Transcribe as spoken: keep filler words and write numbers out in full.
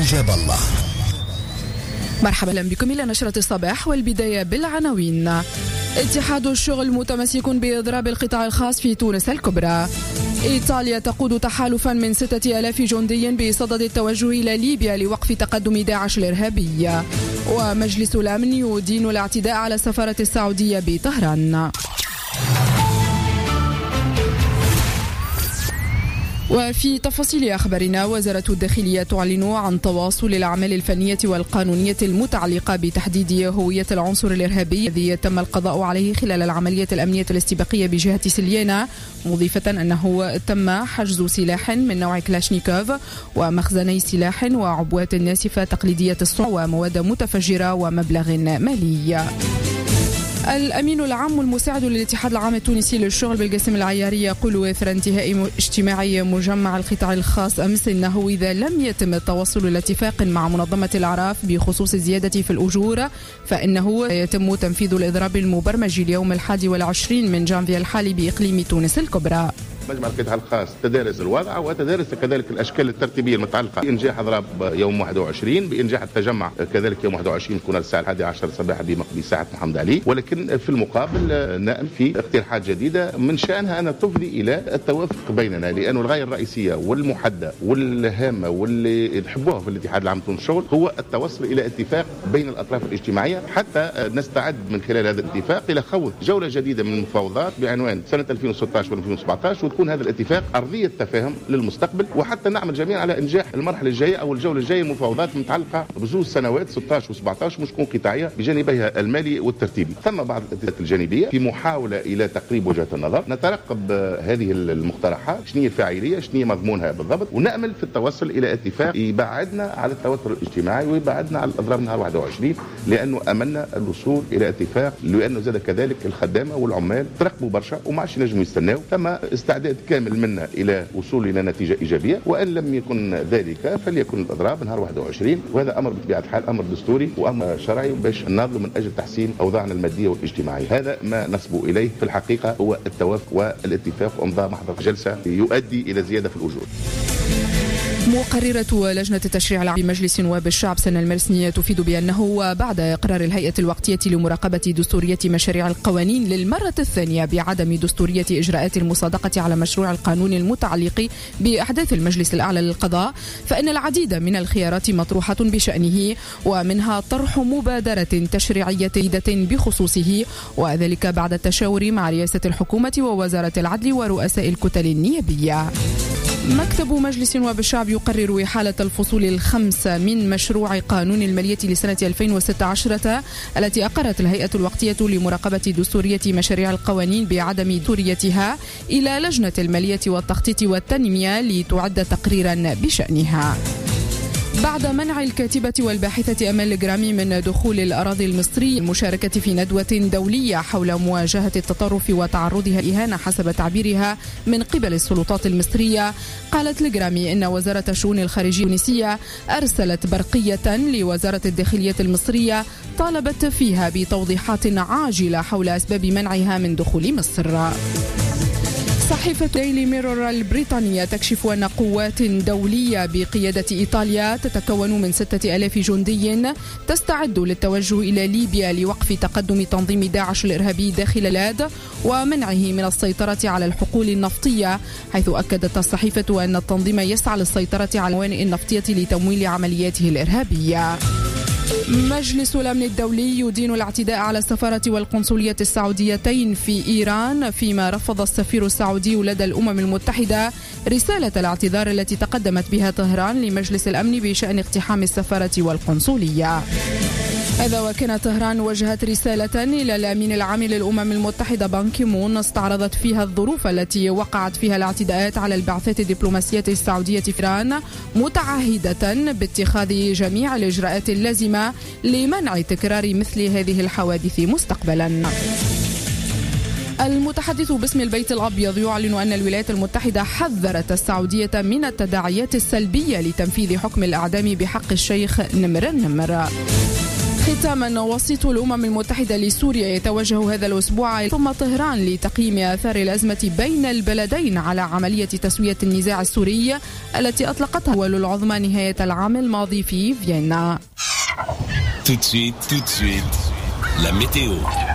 أجاب الله. مرحبا بكم إلى نشرة الصباح، والبداية بالعناوين. اتحاد الشغل متمسك بإضراب القطاع الخاص في تونس الكبرى. إيطاليا تقود تحالفا من ستة آلاف جندي بصدد التوجه إلى ليبيا لوقف تقدم داعش الإرهابي. ومجلس الأمن يدين الاعتداء على السفارة السعودية بطهران. وفي تفاصيل أخبارنا، وزارة الداخلية تعلن عن تواصل الأعمال الفنية والقانونية المتعلقة بتحديد هوية العنصر الإرهابي الذي تم القضاء عليه خلال العملية الأمنية الاستباقية بجهة سليانة، مضيفة أنه تم حجز سلاح من نوع كلاشنيكوف ومخزني سلاح وعبوات ناسفة تقليدية الصنع ومواد متفجرة ومبلغ مالي. الأمين العام المساعد للاتحاد العام التونسي للشغل بالقاسم العياري يقول إثر انتهاء اجتماعي مجمع القطاع الخاص أمس إنه إذا لم يتم التوصل لاتفاق مع منظمة الأعراف بخصوص الزيادة في الأجور فإنه يتم تنفيذ الإضراب المبرمج اليوم الحادي والعشرين من جانفي الحالي بإقليم تونس الكبرى. مجمع القطاع الخاص تدارس الوضع وتدارس كذلك الاشكال الترتيبيه المتعلقه بانجاح اضراب يوم واحد وعشرين، بانجاح التجمع كذلك يوم واحد وعشرين يكون الساعه الحادية عشر صباحا بساحه محمد علي، ولكن في المقابل نأمل في اقتراحات جديده من شانها ان تفضي الى التوافق بيننا، لأن الغايه الرئيسيه والمحدده والهامه واللي نحبوها في الاتحاد العام التونسي للشغل هو التوصل الى اتفاق بين الاطراف الاجتماعيه حتى نستعد من خلال هذا الاتفاق الى خوض جوله جديده من المفاوضات بعنوان سنه ألفين وستة عشر وألفين وسبعة عشر، وتكون هذا الاتفاق أرضية تفاهم للمستقبل، وحتى نعمل جميعا على إنجاح المرحلة الجاية أو الجولة الجاية مفاوضات متعلقة بزوج سنوات ستة عشر وسبعة عشر مش تكون قطاعية بجانبها المالي والترتيبي. ثم بعض الاتفاقات الجانبية في محاولة إلى تقريب وجهة النظر، نترقب هذه المقترحات شنو هي الفاعلية شنو هي مضمونها بالضبط، ونأمل في التوصل إلى اتفاق يبعدنا على التوتر الاجتماعي ويبعدنا على الأضراب نهار واحد وعشرين، لأنه أملنا الوصول إلى اتفاق، لأنه زاد كذلك الخدامة والعمال ترقبوا برشا وما عادش نجموا يستناو، ثم استعداد كامل منا الى وصول الى نتيجه ايجابيه، وان لم يكن ذلك فليكن الاضراب نهار واحد وعشرين، وهذا امر بطبيعه الحال امر دستوري وامر شرعي باش نناضلوا من اجل تحسين اوضاعنا الماديه والاجتماعيه. هذا ما نصبو اليه في الحقيقه هو التوافق والاتفاق وامضاء محضر جلسه يؤدي الى زياده في الاجور. مقررة لجنة التشريع العام بمجلس نواب الشعب سنة المرسنية تفيد بأنه بعد إقرار الهيئة الوقتية لمراقبة دستورية مشاريع القوانين للمرة الثانية بعدم دستورية إجراءات المصادقة على مشروع القانون المتعلق بأحداث المجلس الأعلى للقضاء، فإن العديد من الخيارات مطروحة بشأنه، ومنها طرح مبادرة تشريعية جديدة بخصوصه، وذلك بعد التشاور مع رئاسة الحكومة ووزارة العدل ورؤساء الكتل النيابية. مكتب مجلس نواب الشعب يقرر إحالة الفصول الخمسة من مشروع قانون المالية لسنة ألفين وستة عشر التي أقرت الهيئة الوقتية لمراقبة دستورية مشاريع القوانين بعدم دستوريتها إلى لجنة المالية والتخطيط والتنمية لتعد تقريرا بشأنها. بعد منع الكاتبة والباحثة أمال الجرامي من دخول الأراضي المصرية المشاركة في ندوة دولية حول مواجهة التطرف وتعرضها للإهانة حسب تعبيرها من قبل السلطات المصرية، قالت الجرامي إن وزارة الشؤون الخارجية التونسية أرسلت برقية لوزارة الداخلية المصرية طالبت فيها بتوضيحات عاجلة حول أسباب منعها من دخول مصر. صحيفة ديلي ميرور البريطانية تكشف أن قوات دولية بقيادة إيطاليا تتكون من ستة آلاف جندي تستعد للتوجه إلى ليبيا لوقف تقدم تنظيم داعش الإرهابي داخل البلاد ومنعه من السيطرة على الحقول النفطية، حيث أكدت الصحيفة أن التنظيم يسعى للسيطرة على الموانئ النفطية لتمويل عملياته الإرهابية. مجلس الأمن الدولي يدين الاعتداء على السفارة والقنصلية السعوديتين في إيران، فيما رفض السفير السعودي لدى الأمم المتحدة رسالة الاعتذار التي تقدمت بها طهران لمجلس الأمن بشأن اقتحام السفارة والقنصلية. هذا وكان طهران وجهت رسالة إلى الأمين العام للأمم المتحدة بان كي مون استعرضت فيها الظروف التي وقعت فيها الاعتداءات على البعثات الدبلوماسية السعودية في إيران، متعهدة باتخاذ جميع الإجراءات اللازمة لمنع تكرار مثل هذه الحوادث مستقبلا. المتحدث باسم البيت الأبيض يعلن أن الولايات المتحدة حذرت السعودية من التداعيات السلبية لتنفيذ حكم الإعدام بحق الشيخ نمر النمر. ختاما، وسيط الأمم المتحدة لسوريا يتوجه هذا الأسبوع ثم طهران لتقييم آثار الأزمة بين البلدين على عملية تسوية النزاع السوري التي أطلقتها الدول العظمى نهاية العام الماضي في فيينا. Tout de suite, tout de suite, la météo.